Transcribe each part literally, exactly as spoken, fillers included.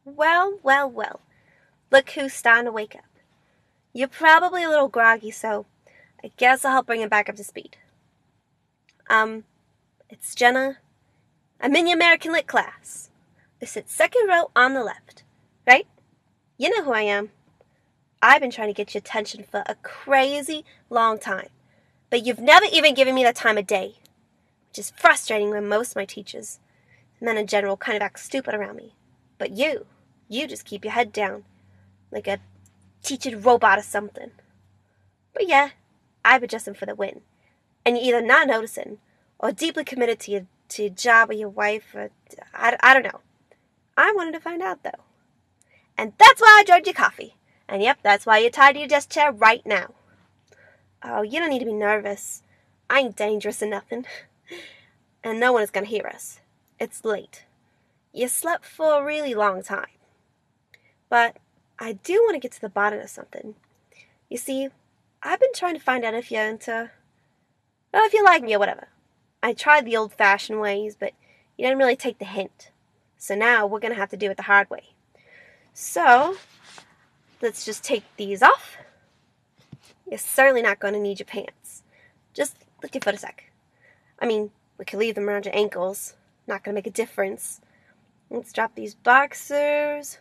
Well, well, well. Look who's starting to wake up. You're probably a little groggy, so I guess I'll help bring him back up to speed. Um, it's Jenna. I'm in your American Lit class. I sit second row on the left, right? You know who I am. I've been trying to get your attention for a crazy long time, but you've never even given me the time of day, which is frustrating when most of my teachers, men in general, kind of act stupid around me. But you, you just keep your head down, like a teaching robot or something. But yeah, I've adjusted for the win, and you're either not noticing or deeply committed to your, to your job or your wife, or I, I don't know. I wanted to find out, though. And that's why I joined your coffee. And yep, that's why you're tied to your desk chair right now. Oh, you don't need to be nervous. I ain't dangerous or nothing. And no one is going to hear us. It's late. You slept for a really long time. But I do want to get to the bottom of something. You see, I've been trying to find out if you're into, well, if you like me or whatever. I tried the old-fashioned ways, but you didn't really take the hint. So now we're going to have to do it the hard way. So, let's just take these off. You're certainly not going to need your pants. Just lift your foot a sec. I mean, we could leave them around your ankles. Not going to make a difference. Let's drop these boxers.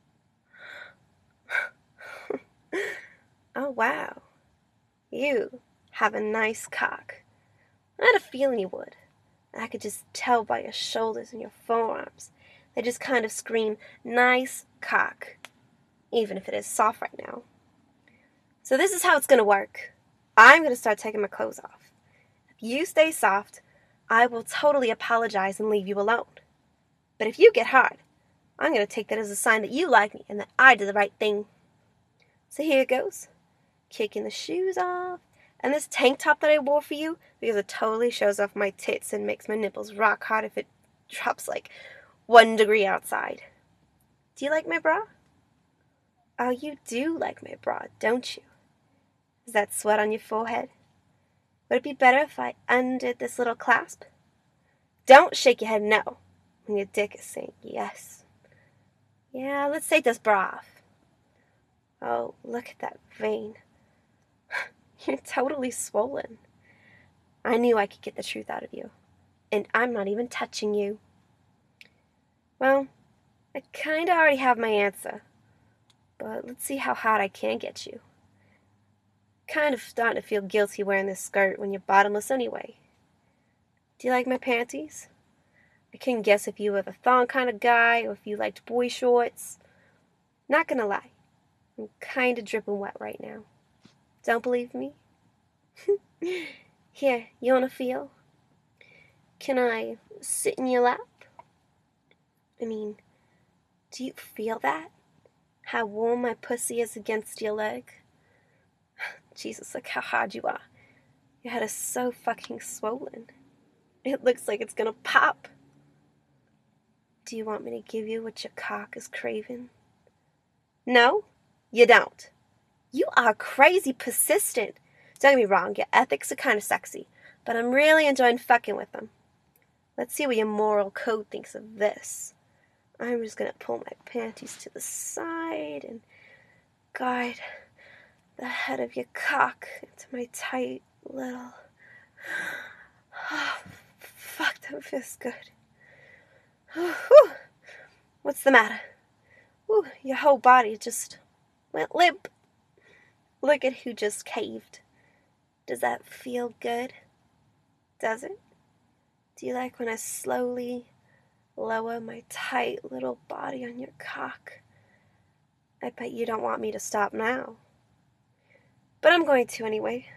Oh, wow. You have a nice cock. I had a feeling you would. I could just tell by your shoulders and your forearms. They just kind of scream, nice cock. Even if it is soft right now. So this is how it's going to work. I'm going to start taking my clothes off. If you stay soft, I will totally apologize and leave you alone. But if you get hard, I'm going to take that as a sign that you like me and that I did the right thing. So here it goes. Kicking the shoes off. And this tank top that I wore for you, because it totally shows off my tits and makes my nipples rock hard if it drops like one degree outside. Do you like my bra? Oh, you do like my bra, don't you? Is that sweat on your forehead? Would it be better if I undid this little clasp? Don't shake your head no when your dick is saying yes. Yeah, let's take this bra off. Oh, look at that vein. You're totally swollen. I knew I could get the truth out of you. And I'm not even touching you. Well, I kinda already have my answer. But let's see how hot I can get you. Kind of starting to feel guilty wearing this skirt when you're bottomless anyway. Do you like my panties? I couldn't guess if you were the thong kind of guy or if you liked boy shorts. Not gonna lie, I'm kinda dripping wet right now. Don't believe me? Here, you wanna feel? Can I sit in your lap? I mean, do you feel that? How warm my pussy is against your leg? Jesus, look how hard you are. Your head is so fucking swollen. It looks like it's gonna pop. Do you want me to give you what your cock is craving? No, you don't. You are crazy persistent. Don't get me wrong, your ethics are kind of sexy, but I'm really enjoying fucking with them. Let's see what your moral code thinks of this. I'm just gonna pull my panties to the side and guide the head of your cock into my tight little... Oh, fuck, that feels good. Whew. What's the matter? Ooh, your whole body just went limp. Look at who just caved. Does that feel good? Does it? Do you like when I slowly lower my tight little body on your cock? I bet you don't want me to stop now. But I'm going to anyway.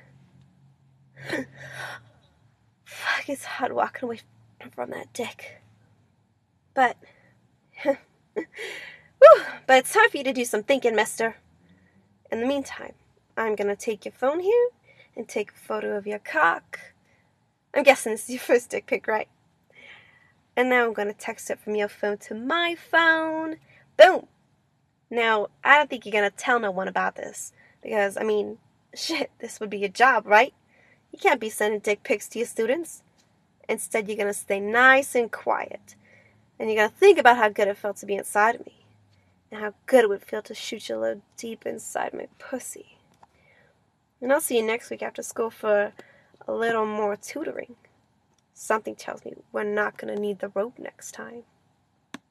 Fuck, it's hard walking away from that dick. But... Whew, but it's time for you to do some thinking, mister. In the meantime, I'm gonna take your phone here and take a photo of your cock. I'm guessing this is your first dick pic, right? And now I'm gonna text it from your phone to my phone. Boom! Now, I don't think you're gonna tell no one about this. Because, I mean, shit, this would be your job, right? You can't be sending dick pics to your students. Instead, you're gonna stay nice and quiet. And you're gonna think about how good it felt to be inside of me. and how good it would feel to shoot you a little deep inside my pussy. And I'll see you next week after school for a little more tutoring. Something tells me we're not going to need the rope next time.